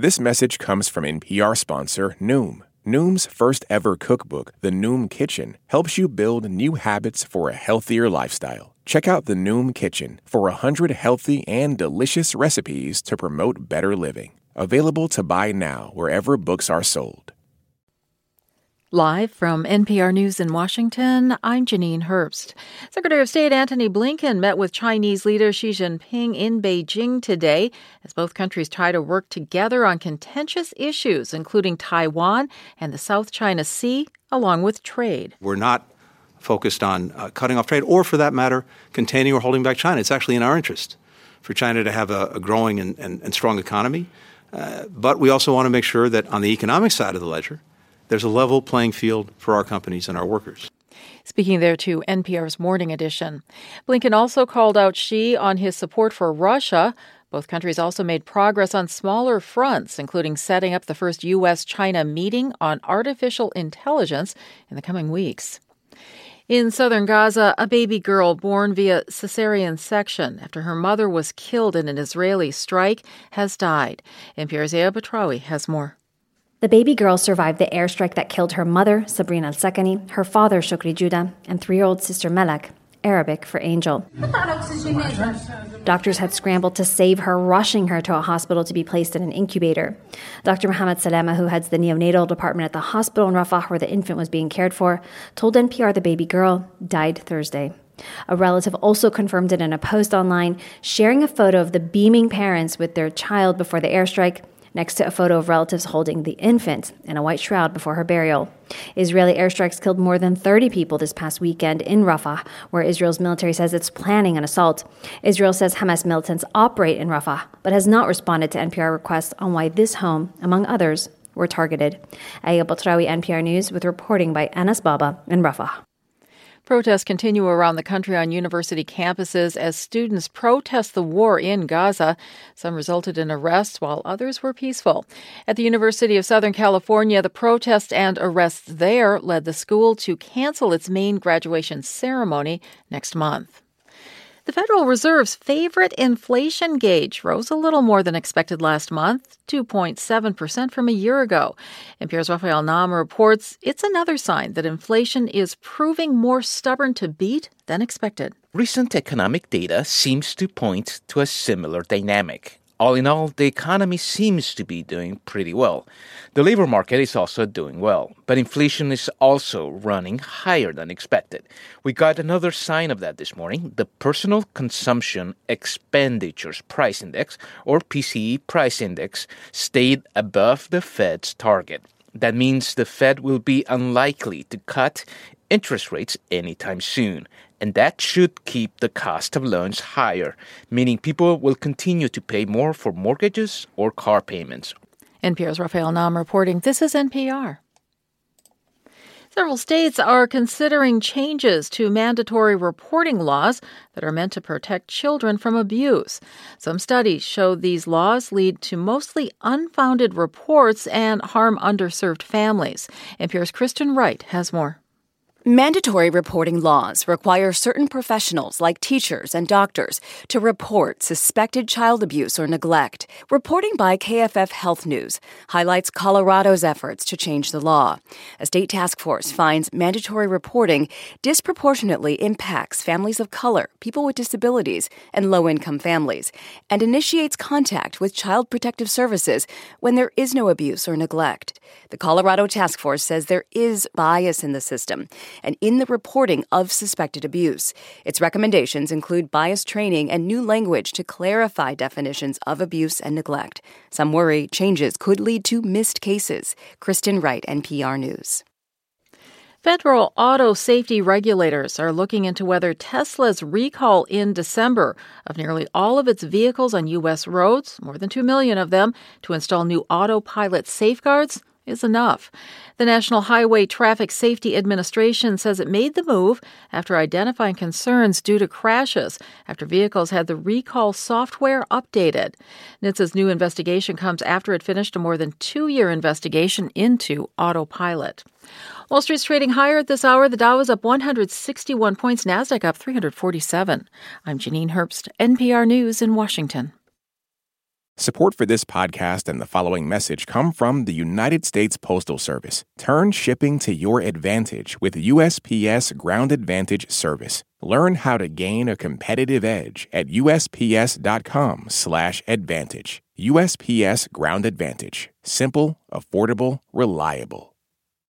This message comes from NPR sponsor Noom. Noom's first ever cookbook, The Noom Kitchen, helps you build new habits for a healthier lifestyle. Check out The Noom Kitchen for 100 healthy and delicious recipes to promote better living. Available to buy now wherever books are sold. Live from NPR News in Washington, I'm Janine Herbst. Secretary of State Antony Blinken met with Chinese leader Xi Jinping in Beijing today as both countries try to work together on contentious issues, including Taiwan and the South China Sea, along with trade. We're not focused on cutting off trade or, for that matter, containing or holding back China. It's actually in our interest for China to have a growing and strong economy. But we also want to make sure that on the economic side of the ledger, there's a level playing field for our companies and our workers. Speaking there to NPR's Morning Edition. Blinken also called out Xi on his support for Russia. Both countries also made progress on smaller fronts, including setting up the first U.S.-China meeting on artificial intelligence in the coming weeks. In southern Gaza, a baby girl born via cesarean section after her mother was killed in an Israeli strike has died. NPR's Aya Batrawi has more. The baby girl survived the airstrike that killed her mother, Sabrina al-Sakani, her father, Shukri Judah, and 3-year-old sister Melek, Arabic for angel. Doctors had scrambled to save her, rushing her to a hospital to be placed in an incubator. Dr. Mohammed Salama, who heads the neonatal department at the hospital in Rafah where the infant was being cared for, told NPR the baby girl died Thursday. A relative also confirmed it in a post online, sharing a photo of the beaming parents with their child before the airstrike, next to a photo of relatives holding the infant in a white shroud before her burial. Israeli airstrikes killed more than 30 people this past weekend in Rafah, where Israel's military says it's planning an assault. Israel says Hamas militants operate in Rafah, but has not responded to NPR requests on why this home, among others, were targeted. Aya Batrawi, NPR News, with reporting by Anas Baba in Rafah. Protests continue around the country on university campuses as students protest the war in Gaza. Some resulted in arrests, while others were peaceful. At the University of Southern California, the protests and arrests there led the school to cancel its main graduation ceremony next month. The Federal Reserve's favorite inflation gauge rose a little more than expected last month, 2.7% from a year ago. NPR's Rafael Naam reports it's another sign that inflation is proving more stubborn to beat than expected. Recent economic data seems to point to a similar dynamic. All in all, the economy seems to be doing pretty well. The labor market is also doing well, but inflation is also running higher than expected. We got another sign of that this morning. The Personal Consumption Expenditures Price Index, or PCE Price Index, stayed above the Fed's target. That means the Fed will be unlikely to cut interest rates anytime soon. And that should keep the cost of loans higher, meaning people will continue to pay more for mortgages or car payments. NPR's Rafael Naam reporting. This is NPR. Several states are considering changes to mandatory reporting laws that are meant to protect children from abuse. Some studies show these laws lead to mostly unfounded reports and harm underserved families. NPR's Kristen Wright has more. Mandatory reporting laws require certain professionals like teachers and doctors to report suspected child abuse or neglect. Reporting by KFF Health News highlights Colorado's efforts to change the law. A state task force finds mandatory reporting disproportionately impacts families of color, people with disabilities, and low-income families, and initiates contact with Child Protective Services when there is no abuse or neglect. The Colorado task force says there is bias in the system and in the reporting of suspected abuse. Its recommendations include bias training and new language to clarify definitions of abuse and neglect. Some worry changes could lead to missed cases. Kristen Wright, NPR News. Federal auto safety regulators are looking into whether Tesla's recall in December of nearly all of its vehicles on U.S. roads, more than 2 million of them, to install new autopilot safeguards is enough. The National Highway Traffic Safety Administration says it made the move after identifying concerns due to crashes after vehicles had the recall software updated. NHTSA's new investigation comes after it finished a more than 2-year investigation into autopilot. Wall Street's trading higher at this hour. The Dow is up 161 points, Nasdaq up 347. I'm Janine Herbst, NPR News in Washington. Support for this podcast and the following message come from the United States Postal Service. Turn shipping to your advantage with USPS Ground Advantage service. Learn how to gain a competitive edge at USPS.com/advantage. USPS Ground Advantage. Simple, affordable, reliable.